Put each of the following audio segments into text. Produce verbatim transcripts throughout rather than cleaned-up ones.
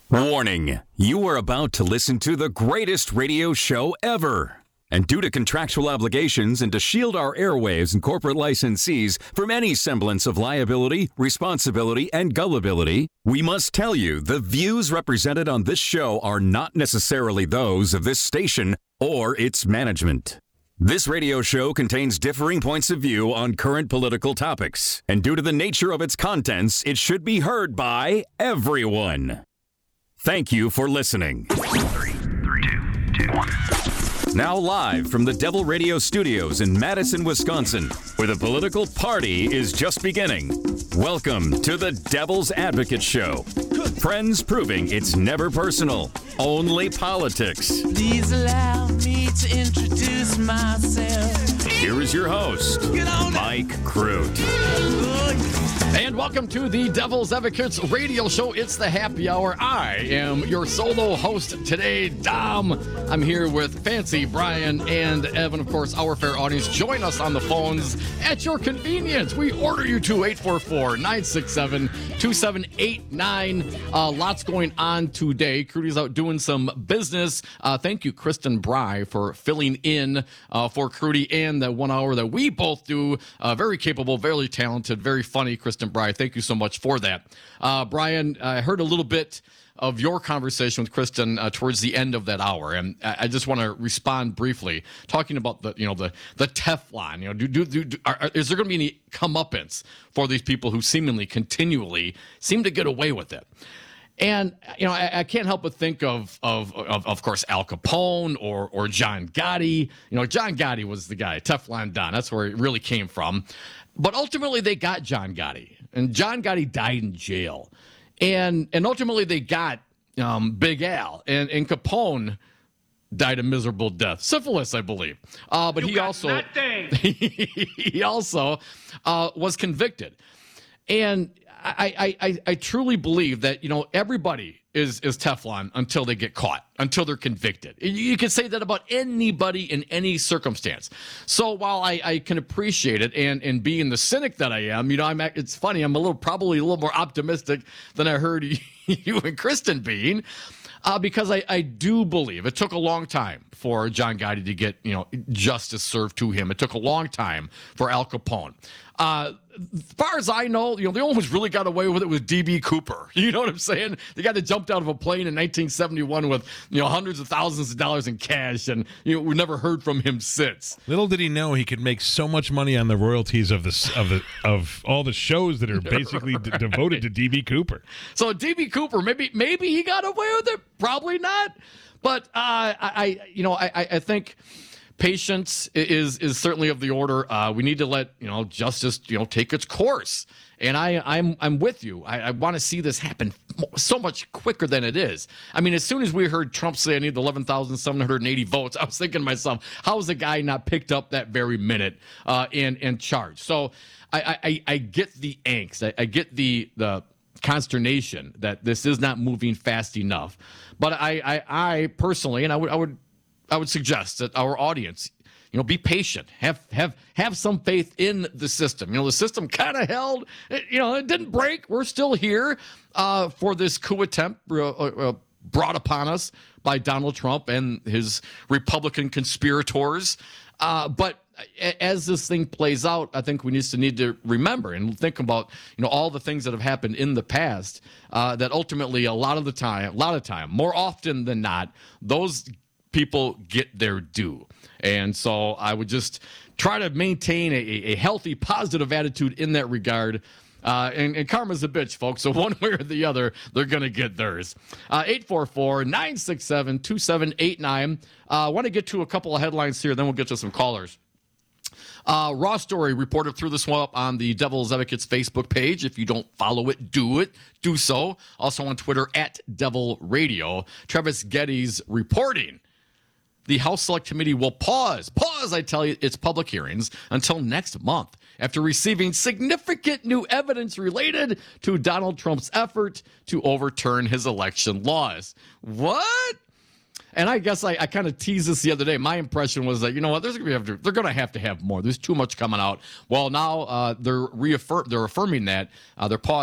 Warning, you are about to listen to the greatest radio show ever. And due to contractual obligations and to shield our airwaves and corporate licensees from any semblance of liability, responsibility, and gullibility, we must tell you the views represented on this show are not necessarily those of this station or its management. This radio show contains differing points of view on current political topics, and due to the nature of its contents, it should be heard by everyone. Thank you for listening. Three, three, two, two, one. Now live from the Devil Radio Studios in Madison, Wisconsin, where the political party is just beginning. Welcome to the Devil's Advocate Show. Friends proving it's never personal, only politics. Please allow me to introduce myself. Here is your host, Mike Crute. And welcome to the Devil's Advocates Radio Show. It's the happy hour. I am your solo host today, Dom. I'm here with Fancy, Brian, and Evan. Of course, our fair audience. Join us on the phones at your convenience. We order you to eight four four, nine six seven, two seven eight nine. Uh, lots going on today. Crudy's out doing some business. Uh, thank you, Kristen Bry, for filling in uh, for Crudy and the one hour that we both do. Uh, very capable, very talented, very funny, Kristen Bry. Thank you so much for that. Uh, Brian, I heard a little bit of your conversation with Kristen uh, towards the end of that hour, and I, I just want to respond briefly, talking about the you know the the Teflon. You know, do do, do, do are, are, is there going to be any comeuppance for these people who seemingly continually seem to get away with it? And you know, I, I can't help but think of, of of of course Al Capone or or John Gotti. You know, John Gotti was the guy, Teflon Don. That's where it really came from. But ultimately, they got John Gotti, and John Gotti died in jail, and and ultimately they got um, Big Al, and and Capone died a miserable death, syphilis, I believe. Uh, but you he got also nothing. he also uh, was convicted, and I, I I I truly believe that you know everybody is is Teflon until they get caught, until they're convicted. You can say that about anybody in any circumstance. So while I, I can appreciate it, and and being the cynic that I am, you know, I'm it's funny. I'm a little probably a little more optimistic than I heard you and Kristen being. Uh, because I, I do believe it took a long time for John Gotti to get, you know, justice served to him. It took a long time for Al Capone. Uh, as far as I know, you know, the only one who's really got away with it was D B Cooper. You know what I'm saying? The guy that jumped out of a plane in nineteen seventy-one with, you know, hundreds of thousands of dollars in cash, and you know, we never heard from him since. Little did he know he could make so much money on the royalties of the of the of all the shows that are basically Right. d- devoted to D B Cooper. So D B Cooper, maybe maybe he got away with it, probably not. But uh, I, I, you know, I, I think patience is is certainly of the order. Uh, we need to let you know justice, you know, take its course. And I, I'm I'm with you. I, I want to see this happen so much quicker than it is. I mean, as soon as we heard Trump say I need eleven thousand seven hundred eighty votes, I was thinking to myself, how is the guy not picked up that very minute uh, and and charged? So I I, I get the angst. I, I get the the consternation that this is not moving fast enough. But I I, I personally, and I would I would I would suggest that our audience, you know, be patient. Have have have some faith in the system. You know, the system kind of held. It, you know, it didn't break. We're still here uh, for this coup attempt uh, uh, brought upon us by Donald Trump and his Republican conspirators. Uh, but as this thing plays out, I think we need to need to remember and think about, you know, all the things that have happened in the past. Uh, that ultimately, a lot of the time, a lot of time, more often than not, those people get their due. And so I would just try to maintain a, a healthy, positive attitude in that regard. Uh, and, and karma's a bitch, folks. So one way or the other, they're going to get theirs. Uh, eight four four, nine six seven, two seven eight nine. I uh, want to get to a couple of headlines here, then we'll get to some callers. Uh, Raw Story reported through this one up on the Devil's Advocates Facebook page. If you don't follow it, do it. Do so. Also on Twitter, at Devil Radio. Travis Getty's reporting. The House Select Committee will pause, pause, I tell you, its public hearings until next month after receiving significant new evidence related to Donald Trump's effort to overturn his election laws. What? And I guess I, I kind of teased this the other day. My impression was that, you know what, there's gonna be, they're going to have to have more. There's too much coming out. Well, now uh, they're reaffirm, they're affirming that. Uh, they're pausing.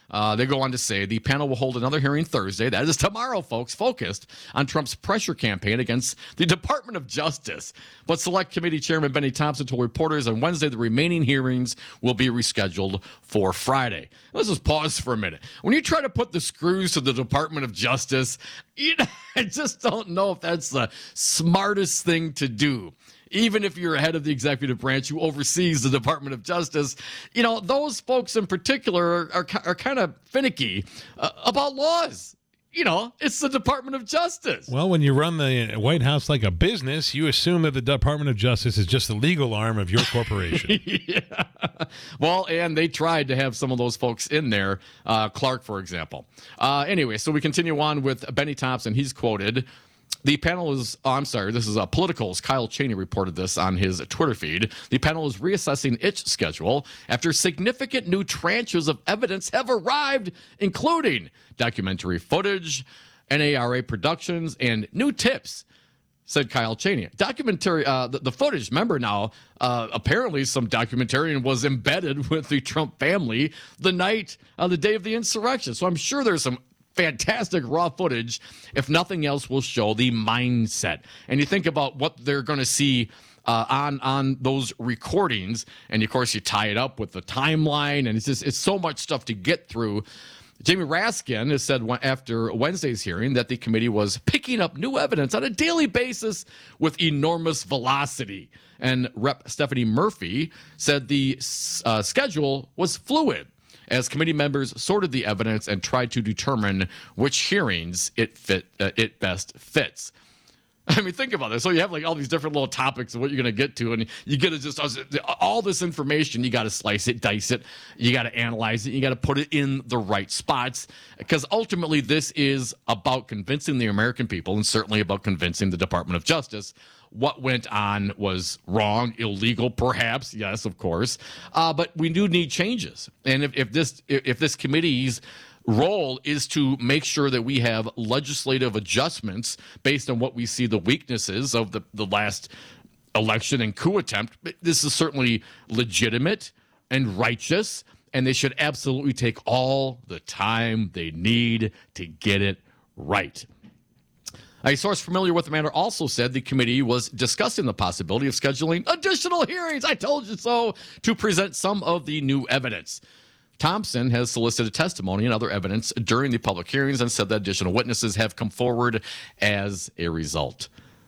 Uh, they go on to say the panel will hold another hearing Thursday. That is tomorrow, folks, focused on Trump's pressure campaign against the Department of Justice. But Select Committee Chairman Benny Thompson told reporters on Wednesday the remaining hearings will be rescheduled for Friday. Let's just pause for a minute. When you try to put the screws to the Department of Justice, you know, I just don't know if that's the smartest thing to do. Even if you're head of the executive branch who oversees the Department of Justice, you know, those folks in particular are, are, are kind of finicky uh, about laws. You know, it's the Department of Justice. Well, when you run the White House like a business, you assume that the Department of Justice is just the legal arm of your corporation. Yeah. Well, and they tried to have some of those folks in there, uh, Clark, for example. Uh, anyway, so we continue on with Benny Thompson. He's quoted. The panel is, oh, I'm sorry, this is uh, Political's Kyle Cheney reported this on his Twitter feed. The panel is reassessing its schedule after significant new tranches of evidence have arrived, including documentary footage, N A R A productions, and new tips, said Kyle Cheney. Documentary, uh, the, the footage, remember now, uh, apparently some documentarian was embedded with the Trump family the night, uh, the day of the insurrection. So I'm sure there's some fantastic raw footage. If nothing else, will show the mindset. And you think about what they're going to see uh, on on those recordings, and of course you tie it up with the timeline, and it's just it's so much stuff to get through. Jamie Raskin has said after Wednesday's hearing that the committee was picking up new evidence on a daily basis with enormous velocity. And Representative Stephanie Murphy said the uh, schedule was fluid as committee members sorted the evidence and tried to determine which hearings it fit uh, it best fits. I mean, think about this. So you have like all these different little topics of what you're going to get to, and you get to just all this information. You got to slice it, dice it. You got to analyze it. You got to put it in the right spots, because ultimately this is about convincing the American people, and certainly about convincing the Department of Justice. What went on was wrong, illegal, perhaps. Yes, of course. Uh, but we do need changes. And if, if this if this committee's role is to make sure that we have legislative adjustments based on what we see the weaknesses of the, the last election and coup attempt, this is certainly legitimate and righteous, and they should absolutely take all the time they need to get it right. A source familiar with the matter also said the committee was discussing the possibility of scheduling additional hearings, I told you so, to present some of the new evidence. Thompson has solicited testimony and other evidence during the public hearings and said that additional witnesses have come forward as a result.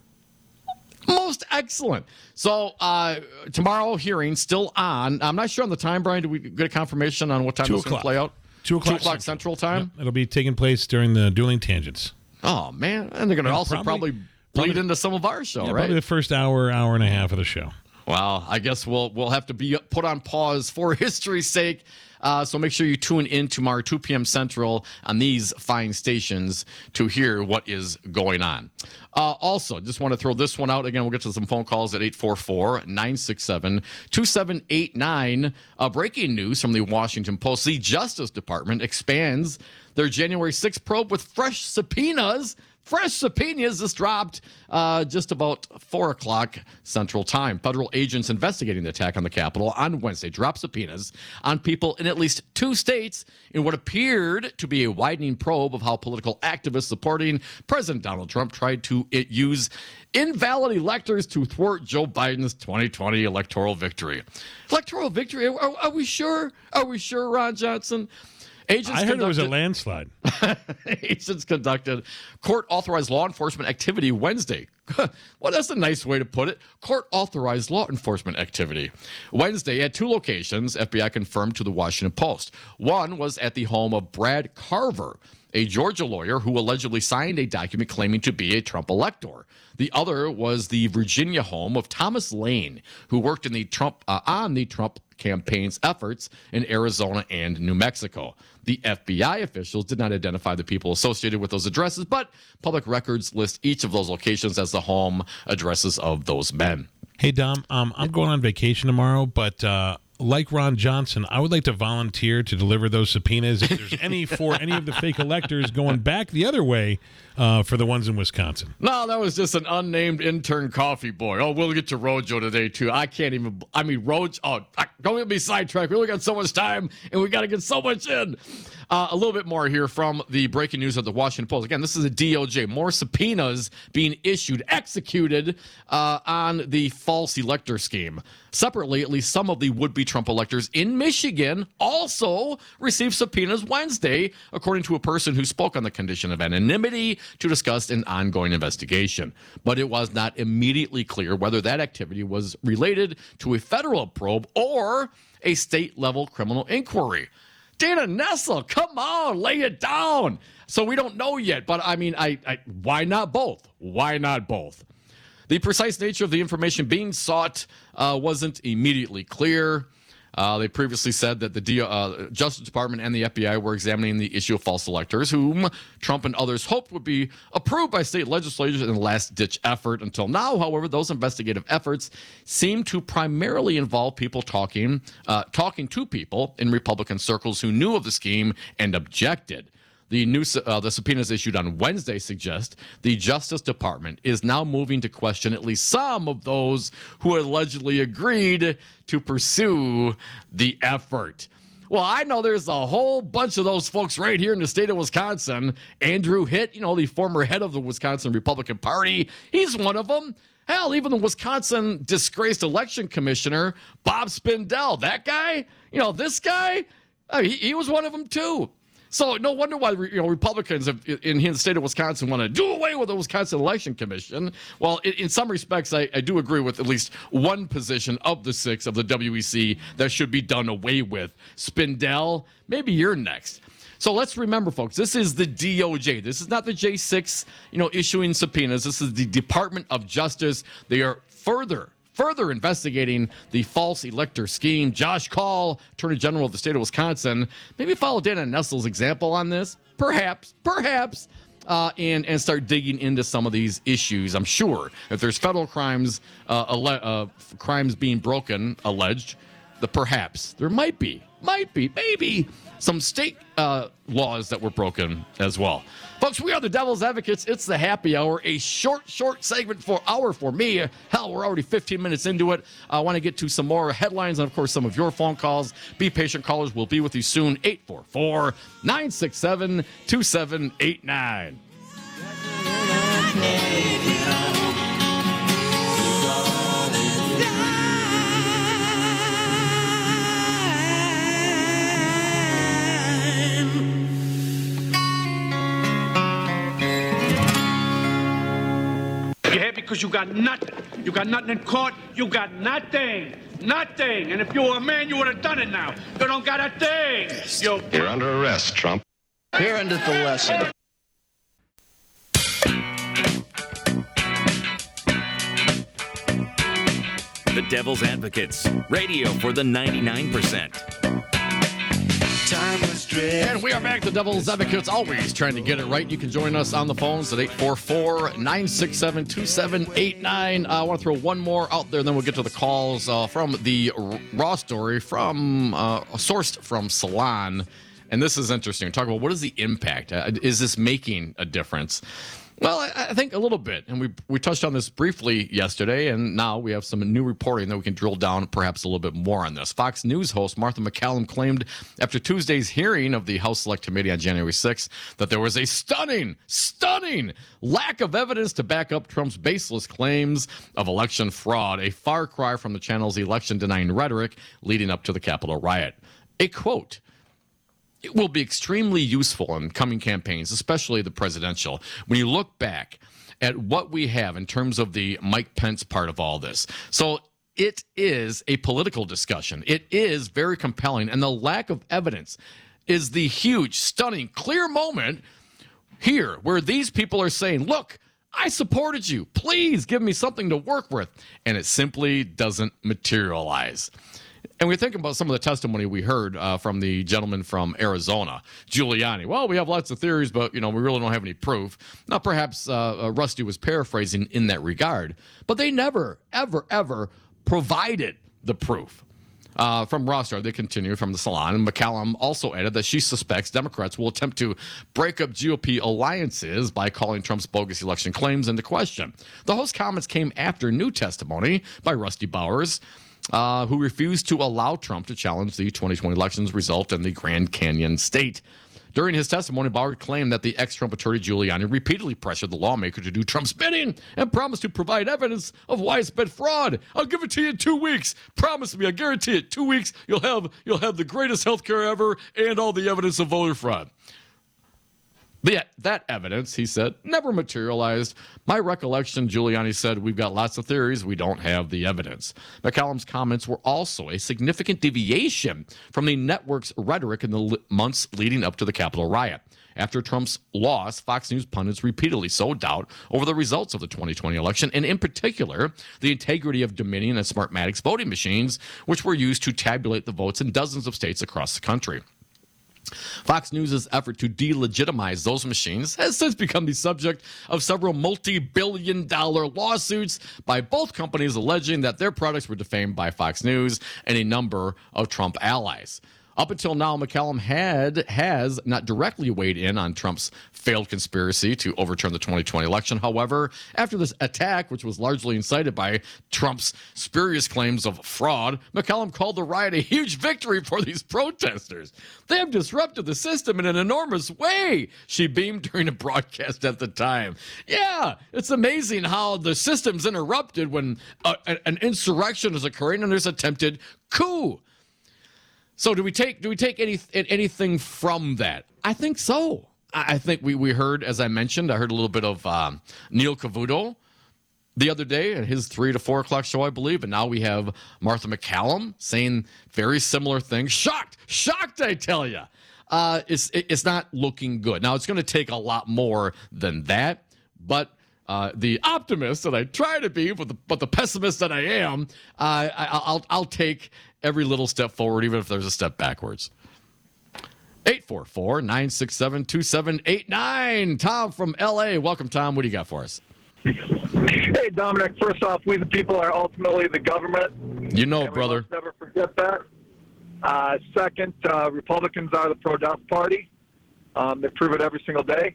Most excellent. So uh, tomorrow hearing still on. I'm not sure on the time, Brian. Did we get a confirmation on what time it's going to play out? Two o'clock, Two o'clock Central, Central time? Yep. It'll be taking place during the Dueling Tangents. Oh, man. And they're going to also probably, probably bleed probably, into some of our show, yeah, right? Probably the first hour, hour and a half of the show. Well, I guess we'll we'll have to be put on pause for history's sake. Uh, so make sure you tune in tomorrow, two p.m. Central, on these fine stations to hear what is going on. Uh, also, just want to throw this one out. Again, we'll get to some phone calls at eight four four, nine six seven, two seven eight nine. Uh, breaking news from the Washington Post. The Justice Department expands their January sixth probe with fresh subpoenas. Fresh subpoenas just dropped uh, just about four o'clock Central Time. Federal agents investigating the attack on the Capitol on Wednesday dropped subpoenas on people in at least two states in what appeared to be a widening probe of how political activists supporting President Donald Trump tried to it, use invalid electors to thwart Joe Biden's twenty twenty electoral victory. Electoral victory? Are, are we sure? Are we sure, Ron Johnson? Agents I heard conducted, it was a landslide. Agents conducted court-authorized law enforcement activity Wednesday. Well, that's a nice way to put it. Court-authorized law enforcement activity. Wednesday at two locations, F B I confirmed to the Washington Post. One was at the home of Brad Carver, a Georgia lawyer who allegedly signed a document claiming to be a Trump elector. The other was the Virginia home of Thomas Lane, who worked in the Trump uh, on the Trump campaign's efforts in Arizona and New Mexico. The F B I officials did not identify the people associated with those addresses, but public records list each of those locations as the home addresses of those men. Hey, Dom, um, I'm going on vacation tomorrow, but uh, like Ron Johnson, I would like to volunteer to deliver those subpoenas if there's any for any of the fake electors going back the other way uh, for the ones in Wisconsin. No, that was just an unnamed intern coffee boy. Oh, we'll get to Rojo today, too. I can't even, I mean, Rojo, oh, don't get me sidetracked. We only got so much time, and we got to get so much in. Uh, a little bit more here from the breaking news of the Washington Post. Again, this is a D O J. More subpoenas being issued, executed uh, on the false elector scheme. Separately, at least some of the would-be Trump electors in Michigan also received subpoenas Wednesday, according to a person who spoke on the condition of anonymity to discuss an ongoing investigation. But it was not immediately clear whether that activity was related to a federal probe or a state-level criminal inquiry. Dana Nessel, come on, lay it down. So we don't know yet, but I mean, I, I why not both? Why not both? The precise nature of the information being sought uh, wasn't immediately clear. Uh, they previously said that the D- uh, Justice Department and the F B I were examining the issue of false electors, whom Trump and others hoped would be approved by state legislatures in a last-ditch effort. Until now, however, those investigative efforts seem to primarily involve people talking, uh, talking to people in Republican circles who knew of the scheme and objected. The new uh, the subpoenas issued on Wednesday suggest the Justice Department is now moving to question at least some of those who allegedly agreed to pursue the effort. Well, I know there's a whole bunch of those folks right here in the state of Wisconsin. Andrew Hitt, you know, the former head of the Wisconsin Republican Party, he's one of them. Hell, even the Wisconsin disgraced election commissioner, Bob Spindell, that guy, you know, this guy, uh, he, he was one of them too. So no wonder why you know Republicans have, in the state of Wisconsin want to do away with the Wisconsin Election Commission. Well, in, in some respects, I, I do agree with at least one position of the six of the W E C that should be done away with. Spindell, maybe you're next. So let's remember, folks, this is the D O J. This is not the J six, you know, issuing subpoenas. This is the Department of Justice. They are further Further investigating the false elector scheme. Josh Kaul, Attorney General of the state of Wisconsin, maybe follow Dana Nessel's example on this. Perhaps, perhaps, uh, and, and start digging into some of these issues. I'm sure if there's federal crimes, uh, alle- uh, crimes being broken, alleged, the perhaps there might be, might be, maybe some state uh, laws that were broken as well. Folks, we are the Devil's Advocates. It's the happy hour, a short, short segment for hour for me. Hell, we're already fifteen minutes into it. I want to get to some more headlines and, of course, some of your phone calls. Be patient, callers. We'll be with you soon. eight four four, nine six seven, two seven eight nine. Because you got nothing. You got nothing in court. You got nothing. Nothing. And if you were a man, you would have done it now. You don't got a thing. You... You're under arrest, Trump. Here endeth the lesson. The Devil's Advocates, radio for the ninety-nine percent. And we are back to Devil's Advocates, always trying to get it right. You can join us on the phones at eight four four, nine six seven, two seven eight nine. Uh, I want to throw one more out there, and then we'll get to the calls uh, from the Raw story from uh, sourced from Salon. And this is interesting. Talk about what is the impact? Uh, is this making a difference? Well, I, I think a little bit, and we we touched on this briefly yesterday, and now we have some new reporting that we can drill down perhaps a little bit more on this. Fox News host Martha MacCallum claimed after Tuesday's hearing of the House Select Committee on January sixth that there was a stunning, stunning lack of evidence to back up Trump's baseless claims of election fraud, a far cry from the channel's election-denying rhetoric leading up to the Capitol riot. A quote: "It will be extremely useful in coming campaigns, especially the presidential, when you look back at what we have in terms of the Mike Pence part of all this." So it is a political discussion. It is very compelling, and the lack of evidence is the huge, stunning, clear moment here where these people are saying, look, I supported you. Please give me something to work with. And it simply doesn't materialize. And we're thinking about some of the testimony we heard uh, from the gentleman from Arizona, Giuliani. Well, we have lots of theories, but, you know, we really don't have any proof. Now, perhaps uh, uh, Rusty was paraphrasing in that regard, but they never, ever, ever provided the proof. Uh, from Rossard, they continue from the Salon. And McCallum also added that she suspects Democrats will attempt to break up G O P alliances by calling Trump's bogus election claims into question. The host's comments came after new testimony by Rusty Bowers, uh, who refused to allow Trump to challenge the twenty twenty elections result in the Grand Canyon state. During his testimony, Bauer claimed that the ex-Trump attorney Giuliani repeatedly pressured the lawmaker to do Trump's bidding and promised to provide evidence of widespread fraud. I'll give it to you in two weeks. Promise me, I guarantee it. Two weeks, you'll have you'll have the greatest health care ever and all the evidence of voter fraud. Yet that evidence, he said, never materialized. My recollection, Giuliani said, we've got lots of theories. We don't have the evidence. McCallum's comments were also a significant deviation from the network's rhetoric in the months leading up to the Capitol riot. After Trump's loss, Fox News pundits repeatedly sowed doubt over the results of the twenty twenty election, and in particular, the integrity of Dominion and Smartmatic's voting machines, which were used to tabulate the votes in dozens of states across the country. Fox News' effort to delegitimize those machines has since become the subject of several multi-billion dollar lawsuits by both companies alleging that their products were defamed by Fox News and a number of Trump allies. Up until now, McCallum had has not directly weighed in on Trump's failed conspiracy to overturn the twenty twenty election. However, after this attack, which was largely incited by Trump's spurious claims of fraud, McCallum called the riot a huge victory for these protesters. They have disrupted the system in an enormous way, she beamed during a broadcast at the time. Yeah, it's amazing how the system's interrupted when a, an insurrection is occurring and there's attempted coup. So do we take do we take any anything from that? I think so. I think we, we heard, as I mentioned, I heard a little bit of um, Neil Cavuto the other day at his three to four o'clock show, I believe, and now we have Martha McCallum saying very similar things. Shocked, shocked, I tell you. Uh, it's it's not looking good. Now it's going to take a lot more than that, but. Uh, the optimist that I try to be, but the, but the pessimist that I am, uh, I, I'll I'll take every little step forward, even if there's a step backwards. eight four four, nine six seven, two seven eight nine. Tom from L A. Welcome, Tom. What do you got for us? Hey, Dominic. First off, we the people are ultimately the government. You know, and brother. We must never forget that. Uh, second, uh, Republicans are the pro-death party. Um, they prove it every single day.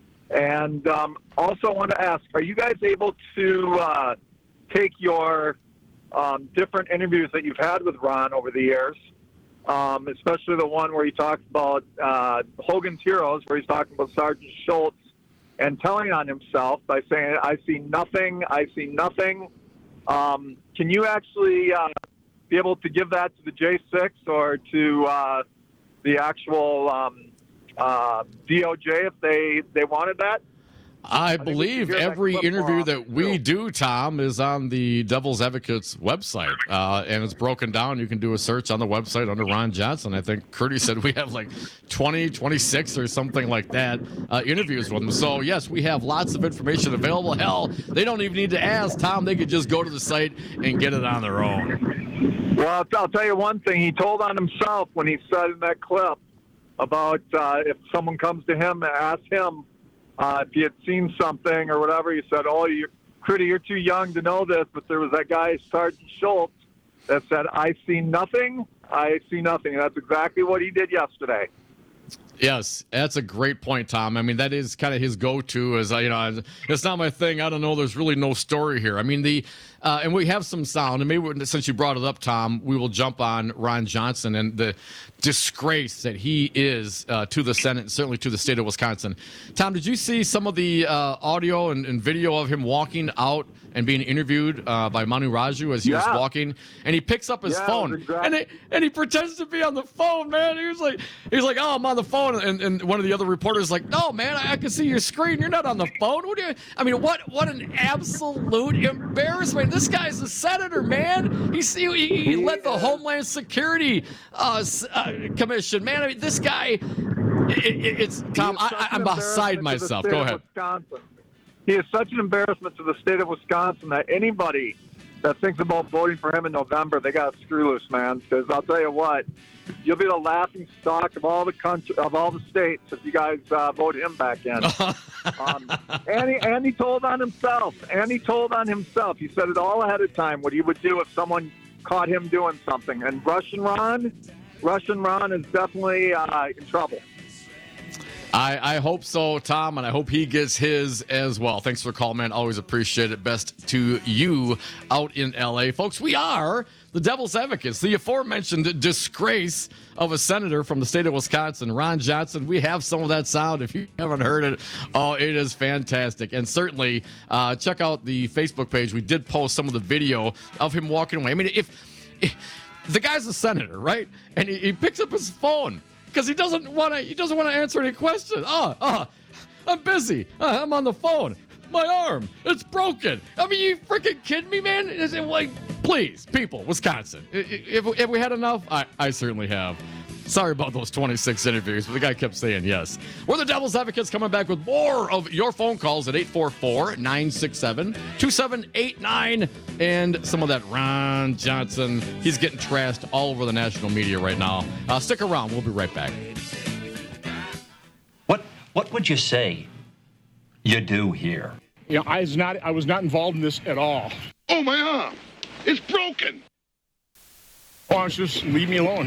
And um, also want to ask, are you guys able to uh, take your um, different interviews that you've had with Ron over the years, um, especially the one where he talks about uh, Hogan's Heroes, where he's talking about Sergeant Schultz and telling on himself by saying, I see nothing, I see nothing. Um, can you actually uh, be able to give that to the J six or to uh, the actual um, Uh, D O J if they, they wanted that? I, I believe every interview that we too. do, Tom, is on the Devil's Advocate's website, uh, and it's broken down. You can do a search on the website under Ron Johnson. I think Curdy said we have like twenty, twenty-six or something like that uh, interviews with him. So, yes, we have lots of information available. Hell, they don't even need to ask, Tom. They could just go to the site and get it on their own. Well, I'll, I'll tell you one thing. He told on himself when he said in that clip about uh, if someone comes to him and asks him uh, if he had seen something or whatever, he said, oh, you're, Critty, you're too young to know this, but there was that guy, Sergeant Schultz, that said, I see nothing, I see nothing. And that's exactly what he did yesterday. Yes, that's a great point, Tom. I mean, that is kind of his go-to. Is you know, it's not my thing. I don't know. There's really no story here. I mean, the uh, and we have some sound. And maybe since you brought it up, Tom, we will jump on Ron Johnson and the disgrace that he is uh, to the Senate and certainly to the state of Wisconsin. Tom, did you see some of the uh, audio and, and video of him walking out and being interviewed uh, by Manu Raju as he yeah. was walking? And he picks up his yeah, phone exactly. and it, and he pretends to be on the phone, man. He was like, he's like, oh, I'm on the phone. And, and one of the other reporters is like, no, man, I, I can see your screen. You're not on the phone. What do you? I mean, what what an absolute embarrassment. This guy's a senator, man. He he, he led the Homeland Security uh, uh, Commission, man. I mean, this guy. It, it, it's Tom. I, I'm beside myself. Go ahead. Wisconsin. He is such an embarrassment to the state of Wisconsin that anybody that thinks about voting for him in November, they got to screw loose, man. Because I'll tell you what, you'll be the laughing stock of all the country, of all the states if you guys uh, vote him back in. um, and, he, and he told on himself. And he told on himself. He said it all ahead of time what he would do if someone caught him doing something. And Russian Ron, Russian Ron is definitely uh, in trouble. I, I hope so, Tom, and I hope he gets his as well. Thanks for calling, man. Always appreciate it. Best to you out in L A. Folks, we are the Devil's Advocates, the aforementioned disgrace of a senator from the state of Wisconsin, Ron Johnson. We have some of that sound. If you haven't heard it, oh, it is fantastic. And certainly uh, check out the Facebook page. We did post some of the video of him walking away. I mean, if, if the guy's a senator, right? And he, he picks up his phone. Because he doesn't want to. He doesn't want to answer any questions. Oh, oh, I'm busy. Uh, I'm on the phone. My arm, it's broken. I mean, you freaking kidding me, man? Is it like, please, people, Wisconsin. If, if we had enough, I, I certainly have. Sorry about those twenty-six interviews, but the guy kept saying yes. We're the Devil's Advocates, coming back with more of your phone calls at eight four four, nine six seven, two seven eight nine. And some of that Ron Johnson, he's getting trashed all over the national media right now. Uh, stick around. We'll be right back. What What would you say you do here? You know, I was not I was not involved in this at all. Oh, my arm. It's broken. Why don't you just leave me alone?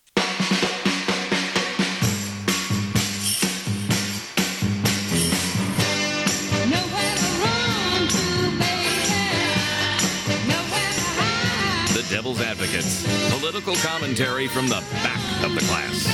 Devil's Advocates, political commentary from the back of the class.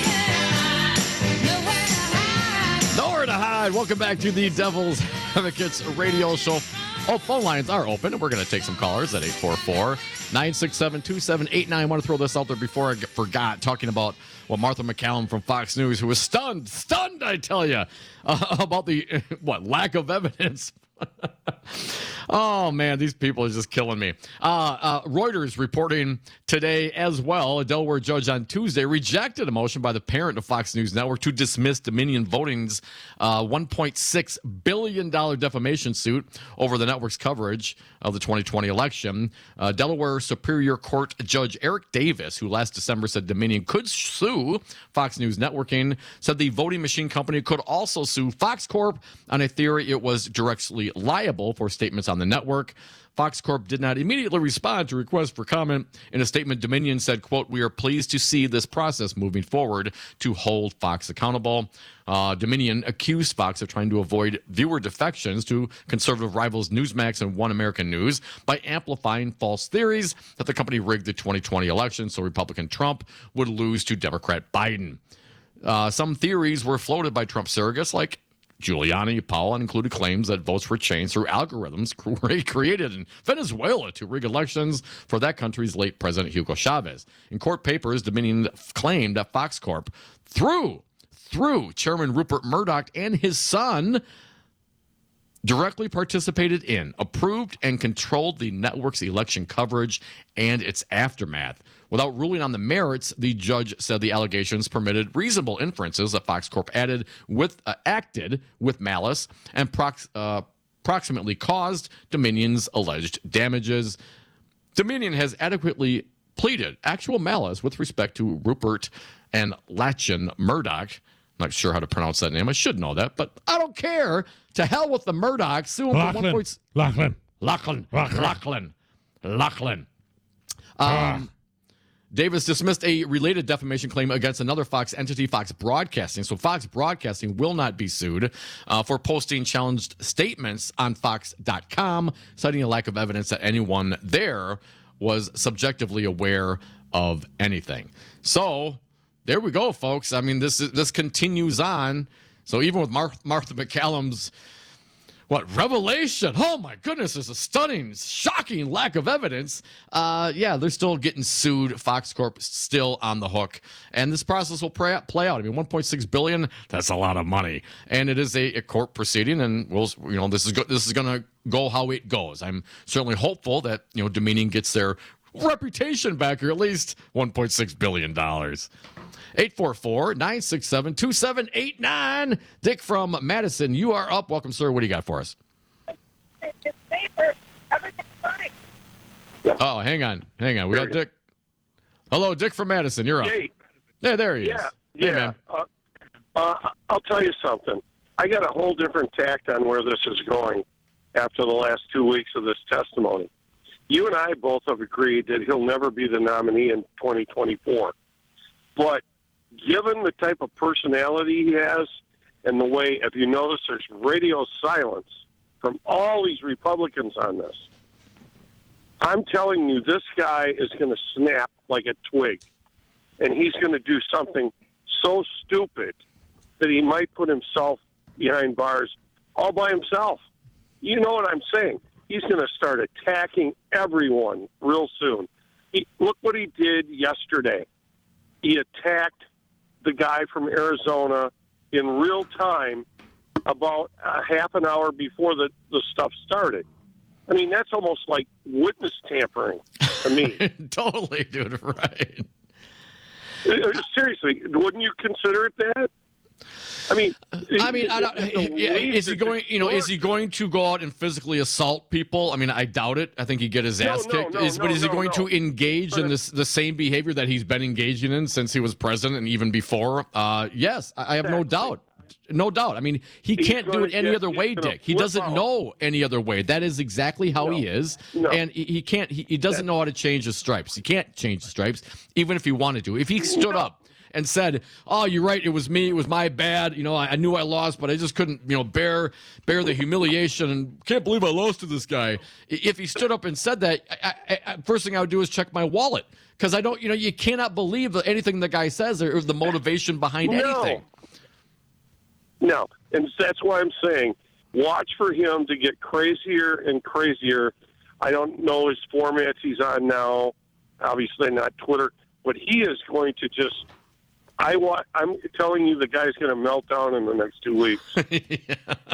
Nowhere to hide. Welcome back to the Devil's Advocates radio show. Oh, phone lines are open, and we're going to take some callers at eight four four, nine six seven, two seven eight nine. I want to throw this out there before I forgot, talking about well, Martha McCallum from Fox News, who was stunned, stunned, I tell you, uh, about the, what, lack of evidence. Oh, man, these people are just killing me. Uh, uh, Reuters reporting today as well, a Delaware judge on Tuesday rejected a motion by the parent of Fox News Network to dismiss Dominion Voting's uh, one point six billion dollars defamation suit over the network's coverage of the twenty twenty election. Uh, Delaware Superior Court Judge Eric Davis, who last December said Dominion could sue Fox News Networking, said the voting machine company could also sue Fox Corp on a theory it was directly liable for statements on the network. Fox Corp did not immediately respond to requests for comment. In a statement, Dominion said, quote, "We are pleased to see this process moving forward to hold Fox accountable." Uh, Dominion accused Fox of trying to avoid viewer defections to conservative rivals Newsmax and One American News by amplifying false theories that the company rigged the twenty twenty election so Republican Trump would lose to Democrat Biden. Uh, some theories were floated by Trump surrogates like Giuliani, Powell, and included claims that votes were changed through algorithms created in Venezuela to rig elections for that country's late president, Hugo Chavez. In court papers, Dominion claimed that Fox Corp, through, through Chairman Rupert Murdoch and his son, directly participated in, approved, and controlled the network's election coverage and its aftermath. Without ruling on the merits, the judge said the allegations permitted reasonable inferences that Fox Corp added with uh, acted with malice and prox- uh, proximately caused Dominion's alleged damages. Dominion has adequately pleaded actual malice with respect to Rupert and Lachlan Murdoch. Not sure how to pronounce that name. I should know that, but I don't care. To hell with the Murdoch. Sue him for one point. Lachlan. Lachlan. Lachlan. Lachlan. Lachlan. Um, Davis dismissed a related defamation claim against another Fox entity, Fox Broadcasting. So Fox Broadcasting will not be sued uh, for posting challenged statements on Fox dot com, citing a lack of evidence that anyone there was subjectively aware of anything. So there we go, folks. I mean, this is, this continues on. So even with Mar- Martha McCallum's What, revelation? Oh, my goodness, there's a stunning, shocking lack of evidence. Uh, yeah, they're still getting sued. Fox Corp still on the hook. And this process will play out. Play out. I mean, one point six billion dollars, that's a lot of money. And it is a, a court proceeding, and we'll, you know, this is go- this is going to go how it goes. I'm certainly hopeful that, you know, Dominion gets their reputation back, or at least one point six billion dollars. eight four four, nine six seven, two seven eight nine. Dick from Madison, you are up. Welcome, sir. What do you got for us? Oh, hang on. Hang on. We got Dick. Hello, Dick from Madison. You're up. Hey. Yeah, there he Yeah, is. Hey, yeah. man. Uh, uh, I'll tell you something. I got a whole different tact on where this is going after the last two weeks of this testimony. you and I both have agreed that he'll never be the nominee in twenty twenty-four. But given the type of personality he has and the way, if you notice, there's radio silence from all these Republicans on this. I'm telling you, this guy is going to snap like a twig, and he's going to do something so stupid that he might put himself behind bars all by himself. You know what I'm saying? He's going to start attacking everyone real soon. He, look what he did yesterday. He attacked the guy from Arizona in real time about a half an hour before the, the stuff started. I mean, that's almost like witness tampering to me. Totally, dude, right. Seriously, wouldn't you consider it that? I mean, I mean, I don't, is he going? You know, is he going to go out and physically assault people? I mean, I doubt it. I think he'd get his ass no, no, kicked. no, is, no, but is he no, going no. to engage but in this the same behavior that he's been engaging in since he was president and even before? Uh, yes, I, I have no doubt. No doubt. I mean, he He's can't do it any get, other way, Dick. He doesn't out. know any other way. That is exactly how no. he is, no. and he, he can't. He, he doesn't know how to change his stripes. He can't change the stripes, even if he wanted to. If he stood no. up and said, "Oh, you're right. It was me. It was my bad. You know, I, I knew I lost, but I just couldn't, you know, bear bear the humiliation and can't believe I lost to this guy." If he stood up and said that, I, I, I, first thing I would do is check my wallet, because I don't, you know, you cannot believe anything the guy says or the motivation behind no. anything. No, and that's why I'm saying watch for him to get crazier and crazier. I don't know his formats he's on now, obviously not Twitter, but he is going to just. I want. I'm telling you, the guy's going to melt down in the next two weeks. yeah.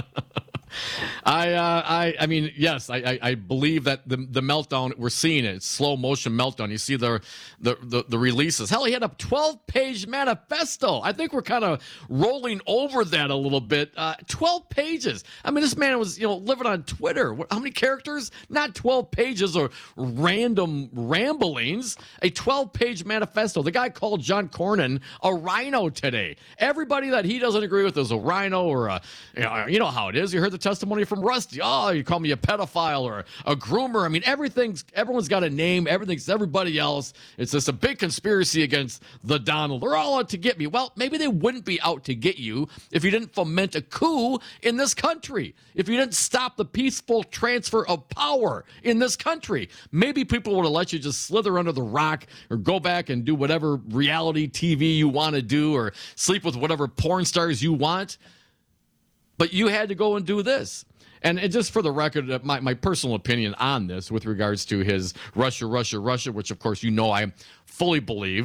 I, uh, I, I mean, yes, I, I, I believe that the the meltdown we're seeing it. It's slow motion meltdown. You see the, the the the releases. Hell, he had a twelve page manifesto. I think we're kind of rolling over that a little bit. Uh, twelve pages. I mean, this man was, you know, living on Twitter. What, how many characters? Not twelve pages or random ramblings. A twelve page manifesto. The guy called John Cornyn a rhino today. Everybody that he doesn't agree with is a rhino or a, you know, you know how it is. You heard the testimony from Rusty. Oh, you call me a pedophile or a groomer. I mean, everything's, everyone's got a name. Everything's everybody else. It's just a big conspiracy against the Donald. They're all out to get me. Well, maybe they wouldn't be out to get you if you didn't foment a coup in this country. If you didn't stop the peaceful transfer of power in this country. Maybe people would have let you just slither under the rock or go back and do whatever reality T V you want to do or sleep with whatever porn stars you want. But you had to go and do this. And, and just for the record, my, my personal opinion on this with regards to his Russia, Russia, Russia, which, of course, you know I fully believe,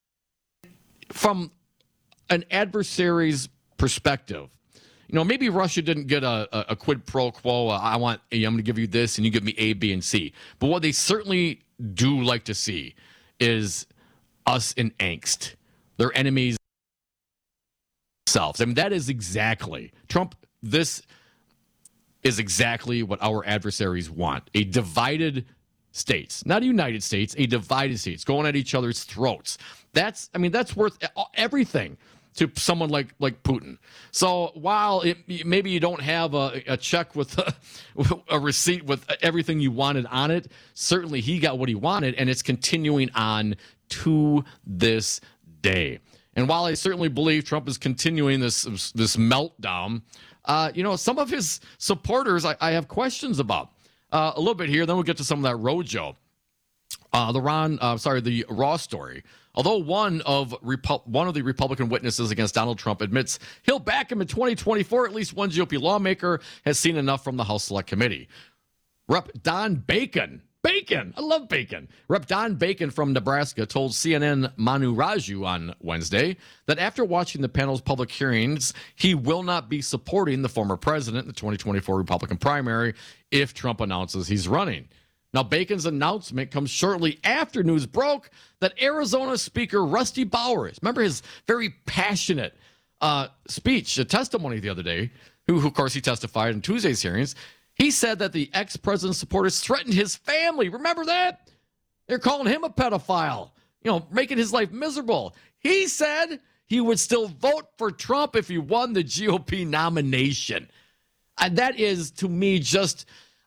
from an adversary's perspective, you know, maybe Russia didn't get a, a, a quid pro quo. Uh, I want, I'm going to give you this, and you give me A, B, and C. But what they certainly do like to see is us in angst. Their enemies themselves. I mean, that is exactly Trump. This is exactly what our adversaries want. A divided states, not a united states, a divided states going at each other's throats. That's, I mean, that's worth everything to someone like, like Putin. So while it, maybe you don't have a, a check with a, a receipt with everything you wanted on it, certainly he got what he wanted, and it's continuing on to this day. And while I certainly believe Trump is continuing this this meltdown, uh, you know, some of his supporters I, I have questions about. Uh, a little bit here, then we'll get to some of that Rojo. Uh, the Ron, uh, sorry, the Raw story. Although one of Repu- one of the Republican witnesses against Donald Trump admits he'll back him in twenty twenty-four, at least one G O P lawmaker has seen enough from the House Select Committee. Representative Don Bacon. Bacon. I love Bacon. Representative Don Bacon from Nebraska told C N N Manu Raju on Wednesday that after watching the panel's public hearings, he will not be supporting the former president in the twenty twenty-four Republican primary if Trump announces he's running. Now, Bacon's announcement comes shortly after news broke that Arizona Speaker Rusty Bowers, remember his very passionate uh, speech, a testimony the other day, who, who, of course, he testified in Tuesday's hearings, he said that the ex-president's supporters threatened his family. Remember that? They're calling him a pedophile, you know, making his life miserable. He said he would still vote for Trump if he won the G O P nomination. And that is, to me, just,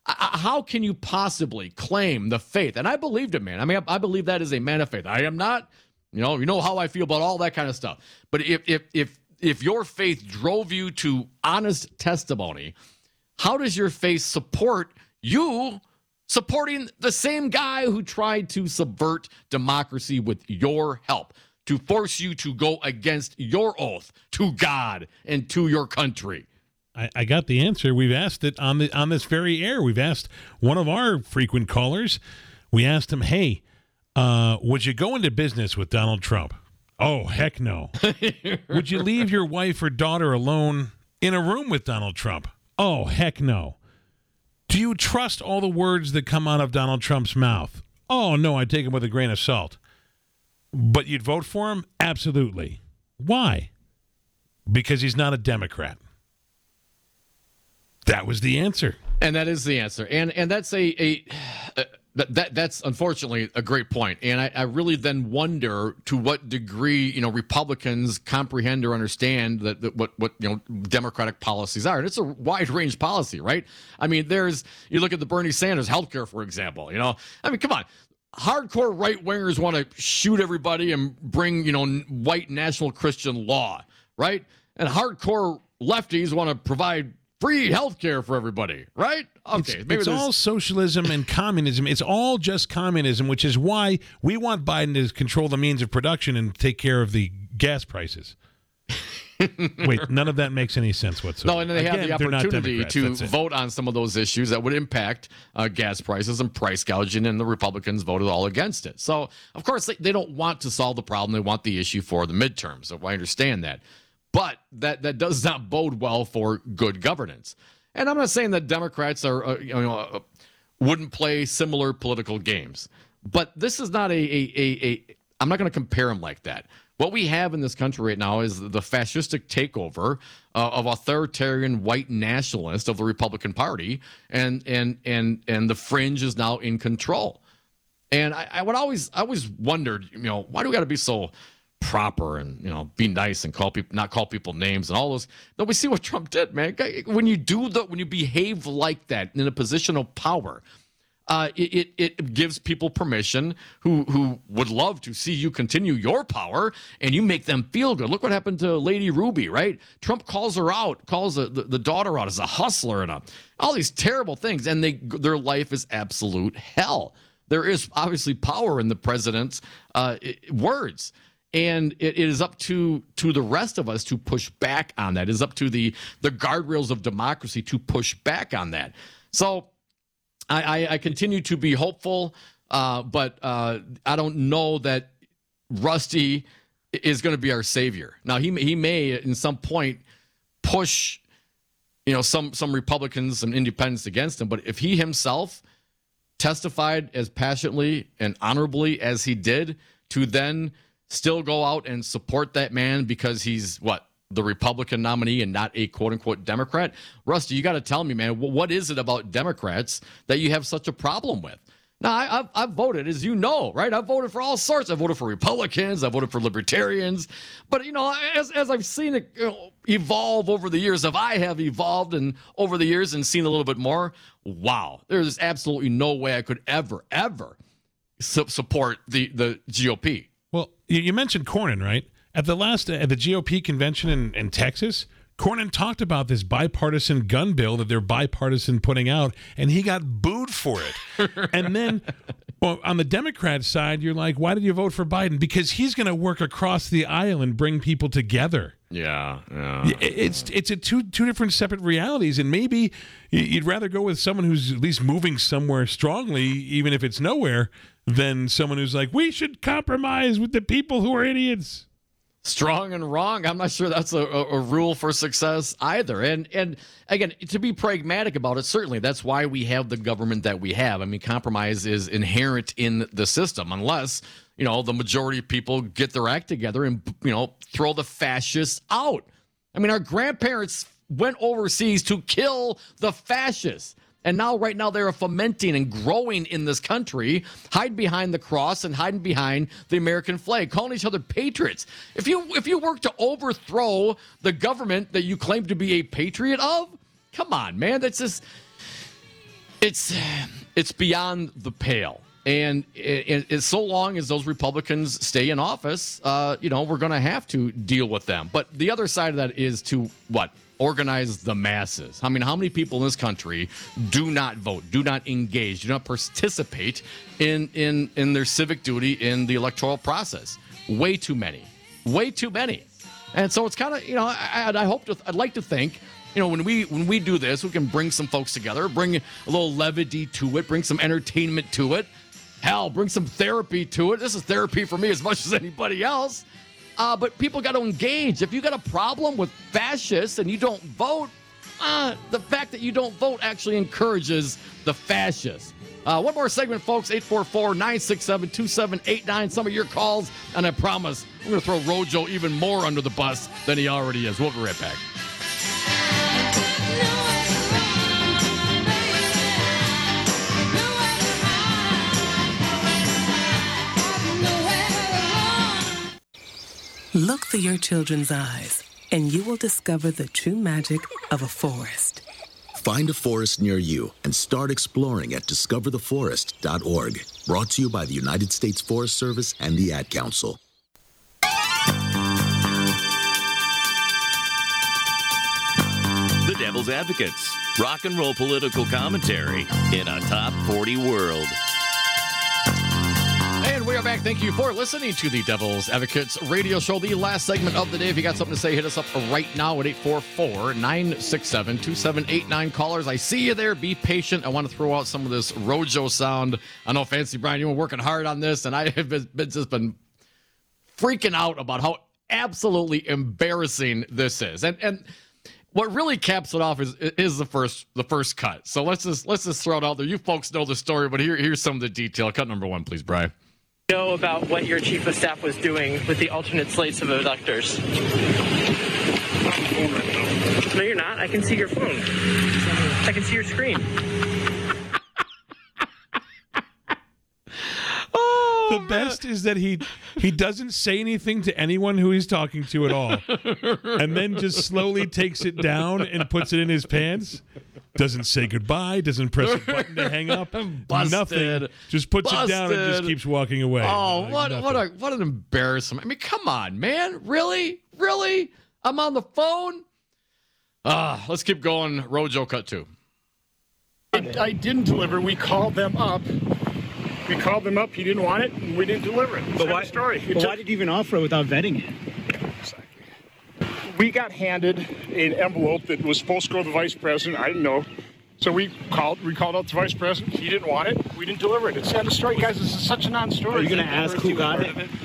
I, how can you possibly claim the faith? And I believed it, man. I mean, I, I believe that is a man of faith. I am not, you know, you know how I feel about all that kind of stuff. But if if if if your faith drove you to honest testimony, how does your faith support you supporting the same guy who tried to subvert democracy with your help, to force you to go against your oath to God and to your country? I, I got the answer. We've asked it on the on this very air. We've asked one of our frequent callers. We asked him, hey, uh, would you go into business with Donald Trump? Oh, heck no. Would you leave your wife or daughter alone in a room with Donald Trump? Oh, heck no. Do you trust all the words that come out of Donald Trump's mouth? Oh, no, I take them with a grain of salt. But you'd vote for him? Absolutely. Why? Because he's not a Democrat. That was the answer. And that is the answer. And and that's a, a uh, that that's unfortunately a great point. And I, I really then wonder to what degree, you know, Republicans comprehend or understand that, that what what you know Democratic policies are. And it's a wide range policy, right? I mean, there's you look at the Bernie Sanders healthcare, for example, you know. I mean, come on. Hardcore right wingers want to shoot everybody and bring, you know, white national Christian law, right? And hardcore lefties want to provide free health care for everybody, right? Okay, it's, maybe it's all socialism and communism. It's all just communism, which is why we want Biden to control the means of production and take care of the gas prices. Wait, none of that makes any sense whatsoever. No, and they have Again, the opportunity to That's vote on some of those issues that would impact uh, gas prices and price gouging, and the Republicans voted all against it. So, of course, they, they don't want to solve the problem. They want the issue for the midterms. So I understand that. But that, that does not bode well for good governance. And I'm not saying that Democrats are, uh, you know, uh, wouldn't play similar political games. But this is not a, a, a, a I'm not going to compare them like that. What we have in this country right now is the fascistic takeover uh, of authoritarian white nationalists of the Republican Party, and and and and the fringe is now in control. And I, I would always I always wondered, you know, why do we got to be so proper and, you know, be nice and call people not call people names and all those? But we see what Trump did, man. When you do the when you behave like that in a position of power, Uh, it, it it gives people permission who who would love to see you continue your power, and you make them feel good. Look what happened to Lady Ruby, right? Trump calls her out, calls the, the, the daughter out as a hustler and a, all these terrible things, and they their life is absolute hell. There is obviously power in the president's uh, words, and it, it is up to to the rest of us to push back on that. It is up to the the guardrails of democracy to push back on that. So I, I, I continue to be hopeful, uh, but uh, I don't know that Rusty is going to be our savior. Now, he he may, in some point, push, you know, some some Republicans, some independents against him. But if he himself testified as passionately and honorably as he did, to then still go out and support that man because he's what? The Republican nominee and not a quote-unquote Democrat. Rusty, you got to tell me, man, what is it about Democrats that you have such a problem with? Now, I, I've, I've voted, as you know, right? I've voted for all sorts. I've voted for Republicans. I've voted for Libertarians. But, you know, as, as I've seen it, you know, evolve over the years, if I have evolved and over the years and seen a little bit more, wow, there's absolutely no way I could ever, ever su- support the, the G O P. Well, you, you mentioned Cornyn, right? At the last, at the G O P convention in, in Texas, Cornyn talked about this bipartisan gun bill that they're bipartisan putting out, and he got booed for it. And then, well, on the Democrat side, you're like, why did you vote for Biden? Because he's going to work across the aisle and bring people together. Yeah, yeah. It's it's a two two different separate realities, and maybe you'd rather go with someone who's at least moving somewhere strongly, even if it's nowhere, than someone who's like, we should compromise with the people who are idiots. Strong and wrong. I'm not sure that's a, a, a rule for success either. And and again, to be pragmatic about it, certainly that's why we have the government that we have. I mean, compromise is inherent in the system, unless, you know, the majority of people get their act together and, you know, throw the fascists out. I mean, our grandparents went overseas to kill the fascists. And now, right now, they're fomenting and growing in this country, hide behind the cross and hiding behind the American flag, calling each other patriots. If you if you work to overthrow the government that you claim to be a patriot of, come on, man. That's just It's it's beyond the pale. And it, it, so long as those Republicans stay in office, uh, you know, we're going to have to deal with them. But the other side of that is to, what, organize the masses. I mean, how many people in this country do not vote, do not engage, do not participate in, in, in their civic duty in the electoral process? Way too many. Way too many. And so it's kind of, you know, I, I hope to, I'd like to think, you know, when we when we do this, we can bring some folks together, bring a little levity to it, bring some entertainment to it. Hell, bring some therapy to it. This is therapy for me as much as anybody else. Uh, but people got to engage. If you got a problem with fascists and you don't vote, uh, the fact that you don't vote actually encourages the fascists. Uh, one more segment, folks. eight four four, nine six seven, two seven eight nine. Some of your calls. And I promise I'm going to throw Rojo even more under the bus than he already is. We'll be right back. Look through your children's eyes, and you will discover the true magic of a forest. Find a forest near you and start exploring at discover the forest dot org. Brought to you by the United States Forest Service and the Ad Council. The Devil's Advocates. Rock and roll political commentary in a top forty world. And we are back. Thank you for listening to the Devil's Advocates radio show, the last segment of the day. If you got something to say, hit us up right now at eight four four, nine six seven, two seven eight nine. Callers, I see you there. Be patient. I want to throw out some of this Rojo sound. I know, Fancy Brian, you've been working hard on this, and I have been, been just been freaking out about how absolutely embarrassing this is. And and what really caps it off is is the first the first cut. So let's just let's just throw it out there. You folks know the story, but here here's some of the detail. Cut number one, please, Brian. Know about what your chief of staff was doing with the alternate slates of electors. No, you're not. I can see your phone. I can see your screen. The best is that he he doesn't say anything to anyone who he's talking to at all, and then just slowly takes it down and puts it in his pants. Doesn't say goodbye. Doesn't press a button to hang up. Busted. Nothing. Just puts Busted. it down and just keeps walking away. Oh, like what nothing. what a what an embarrassment! I mean, come on, man. Really, really? I'm on the phone. Ah, uh, let's keep going. Rojo, cut two. I, I didn't deliver. We called them up. We called them up. He didn't want it, and we didn't deliver it. But why, story. But took, why did you even offer it without vetting it? We got handed an envelope that was supposed to go to the vice president. I didn't know. So we called we called out the vice president. He didn't want it. We didn't deliver it. It's the end of story. Guys, this is such a non-story. Are you going to ask who got it? it?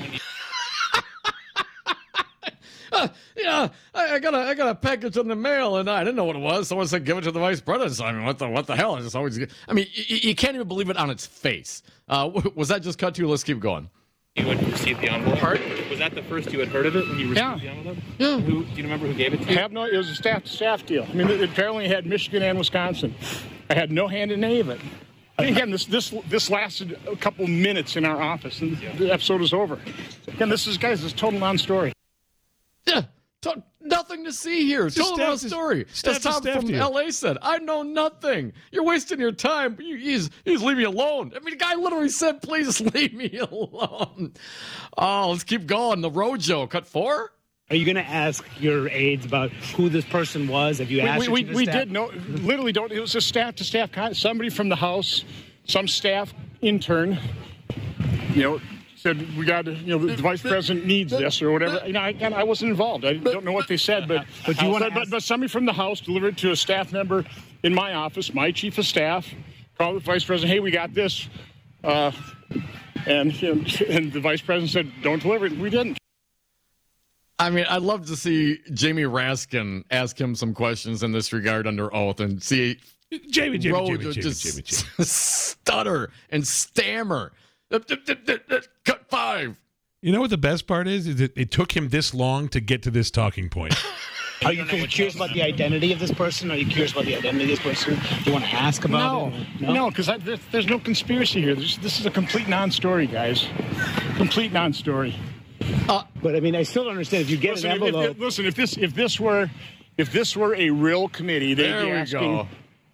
Uh, yeah, I, I got a I got a package in the mail, and I didn't know what it was. Someone said, "Give it to the vice president." So, I mean, what the what the hell? I just always. I mean, you, you can't even believe it on its face. Uh, was that just cut to? Let's keep going. You had received the envelope. Part? Was that the first you had heard of it when you received yeah. the envelope? Yeah. Who, do you remember who gave it to you? I have no. It was a staff to staff deal. I mean, it apparently had Michigan and Wisconsin. I had no hand in any of it. Again, this this this lasted a couple minutes in our office, and yeah. the episode was over. Again, this is guys, this is total non-story. Yeah. To- nothing to see here. It's Total staff, no story. Staff As Tom from deal. L A said, I know nothing. You're wasting your time. You, he's, he's leave me alone. I mean, the guy literally said, please leave me alone. Oh, let's keep going. The Rojo, cut four? Are you going to ask your aides about who this person was? Have you asked? We, we, we did know. Literally, don't. It was a staff to staff. Somebody from the House, some staff intern. You know. Said we got to, you know, the vice president needs this or whatever. You know, I, I wasn't involved. I don't know what they said, but but, you but, but, but somebody from the House delivered to a staff member in my office, my chief of staff, called the vice president. Hey, we got this, uh, and you know, and the vice president said, "Don't deliver it." We didn't. I mean, I'd love to see Jamie Raskin ask him some questions in this regard under oath and see Jamie, Jamie, Rojo Jamie, Jamie, just Jamie, Jamie. stutter and stammer. Cut five. You know what the best part is? Is it, it took him this long to get to this talking point. Are you curious about the identity of this person? Are you curious about the identity of this person? Do you want to ask about no, it? No, because there's, there's no conspiracy here. There's, this is a complete non-story, guys. Complete non-story. Uh, but I mean, I still don't understand. If you get listen, an envelope, if, if, listen, if this if this were if this were a real committee, they'd there be we asking. Go.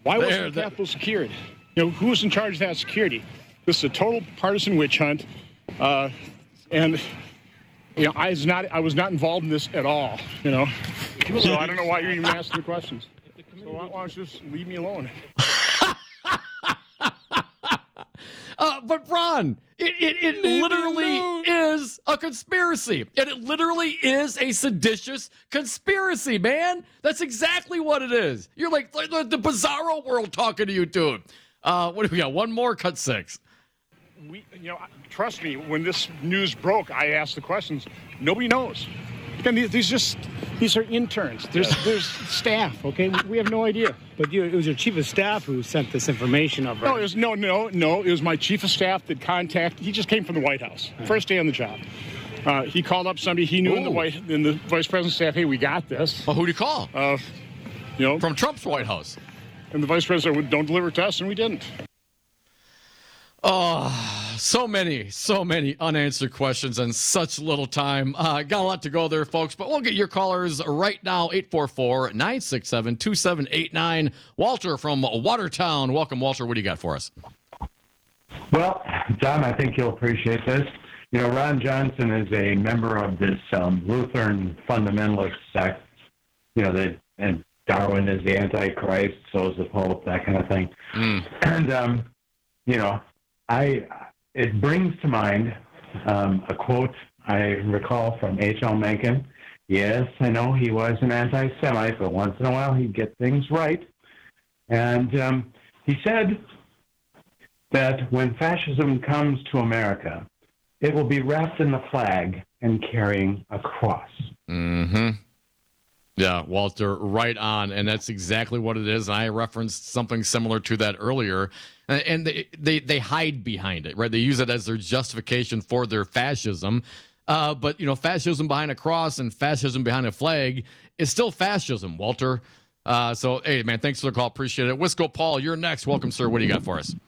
Why There, wasn't the that- Capitol secured? You know, who's in charge of that security? This is a total partisan witch hunt, uh, and you know, I was not I was not involved in this at all. You know, so I don't know why you're even asking the questions. So why why don't you just leave me alone? Uh, but Ron, it, it, it literally is a conspiracy. And it literally is a seditious conspiracy, man. That's exactly what it is. You're like, like the, the bizarro world talking to you, dude. Uh, what do we got? One more, cut six. We, you know, trust me. When this news broke, I asked the questions. Nobody knows. Again, these, these just these are interns. There's there's staff. Okay, we, we have no idea. But you, it was your chief of staff who sent this information over. No, it was no, no, no. It was my chief of staff that contacted. He just came from the White House, first day on the job. Uh, he called up somebody he knew in the White, in the vice president's staff. Hey, we got this. Well, who'd he call? Uh, you know, from Trump's White House. And the vice president would don't deliver to us, and we didn't. Oh, so many, so many unanswered questions and such little time. Uh, got a lot to go there, folks, but we'll get your callers right now, eight four four, nine six seven, two seven eight nine. Walter from Watertown. Welcome, Walter. What do you got for us? Well, John, I think you'll appreciate this. You know, Ron Johnson is a member of this um, Lutheran fundamentalist sect. You know, that and Darwin is the Antichrist, so is the Pope, that kind of thing. Mm. And, um, you know, I it brings to mind um, a quote I recall from H L Mencken. Yes, I know he was an anti-Semite, but once in a while he'd get things right. And um, he said that when fascism comes to America, it will be wrapped in the flag and carrying a cross. Mm-hmm. Yeah, Walter, right on. And that's exactly what it is. And I referenced something similar to that earlier. And they, they, they hide behind it, right? They use it as their justification for their fascism. Uh, but, you know, fascism behind a cross and fascism behind a flag is still fascism, Walter. Uh, so, hey, man, thanks for the call. Appreciate it. Wisco Paul, you're next. Welcome, sir. What do you got for us?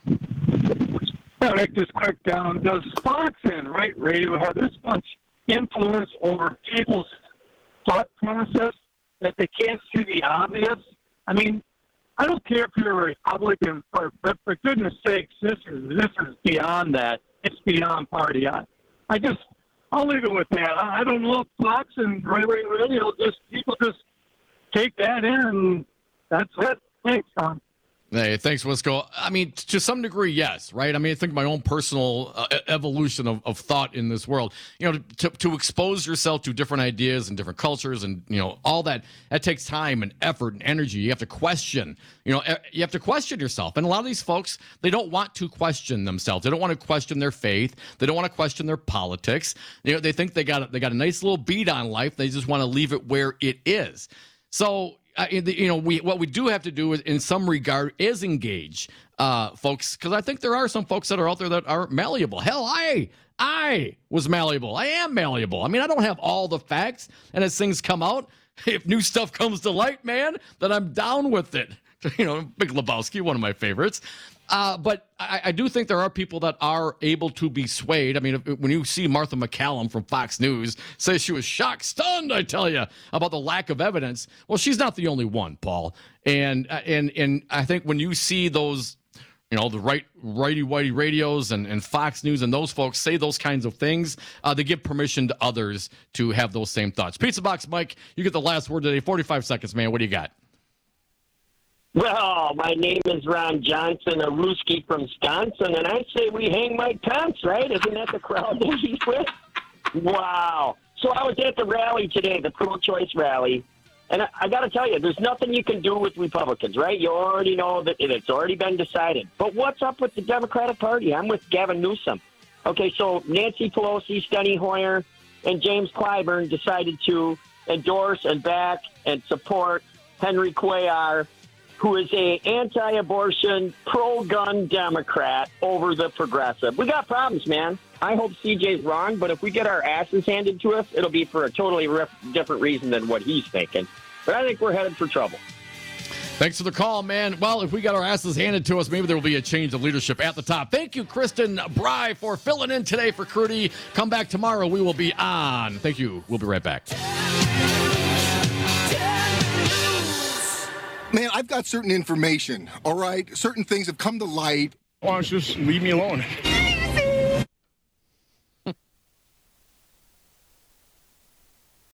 I'll make this quick down. Does Fox and Right Radio have this much influence over people's thought process that they can't see the obvious? I mean, I don't care if you're a Republican, but for goodness sakes, this is this is beyond that. It's beyond party. I, I just, I'll leave it with that. I, I don't know if Fox and Right Radio just people just take that in, and that's it. Thanks, Tom. Hey, thanks, Wisco. I mean, to some degree, yes, right? I mean, I think my own personal uh, evolution of, of thought in this world, you know, to, to expose yourself to different ideas and different cultures and, you know, all that, that takes time and effort and energy. You have to question, you know, you have to question yourself. And a lot of these folks, they don't want to question themselves. They don't want to question their faith. They don't want to question their politics. You know, they think they got, they got a nice little beat on life. They just want to leave it where it is. So, Uh, you know, we what we do have to do is, in some regard, is engage uh, folks, because I think there are some folks that are out there that are malleable. Hell, I I was malleable. I am malleable. I mean, I don't have all the facts, and as things come out, if new stuff comes to light, man, then I'm down with it. You know, Big Lebowski, one of my favorites. Uh, but I, I do think there are people that are able to be swayed. I mean, if, when you see Martha McCallum from Fox News say she was shocked, stunned, I tell you, about the lack of evidence. Well, she's not the only one, Paul. And and and I think when you see those, you know, the right righty-whitey radios and, and Fox News and those folks say those kinds of things, uh, they give permission to others to have those same thoughts. Pizza Box Mike, you get the last word today. forty-five seconds, man. What do you got? Well, my name is Ron Johnson, a Ruski from Wisconsin, and I say we hang Mike Pence, right? Isn't that the crowd that he's with? Wow. So I was at the rally today, the pro-choice rally, and I, I got to tell you, there's nothing you can do with Republicans, right? You already know that it's already been decided. But what's up with the Democratic Party? I'm with Gavin Newsom. Okay, so Nancy Pelosi, Steny Hoyer, and James Clyburn decided to endorse and back and support Henry Cuellar, who is a anti-abortion, pro-gun Democrat over the progressive. We got problems, man. I hope C J's wrong, but if we get our asses handed to us, it'll be for a totally ref- different reason than what he's thinking. But I think we're headed for trouble. Thanks for the call, man. Well, if we got our asses handed to us, maybe there will be a change of leadership at the top. Thank you, Kristen Bry, for filling in today for Crudy. Come back tomorrow. We will be on. Thank you. We'll be right back. Man, I've got certain information, all right? Certain things have come to light. Why don't you just leave me alone?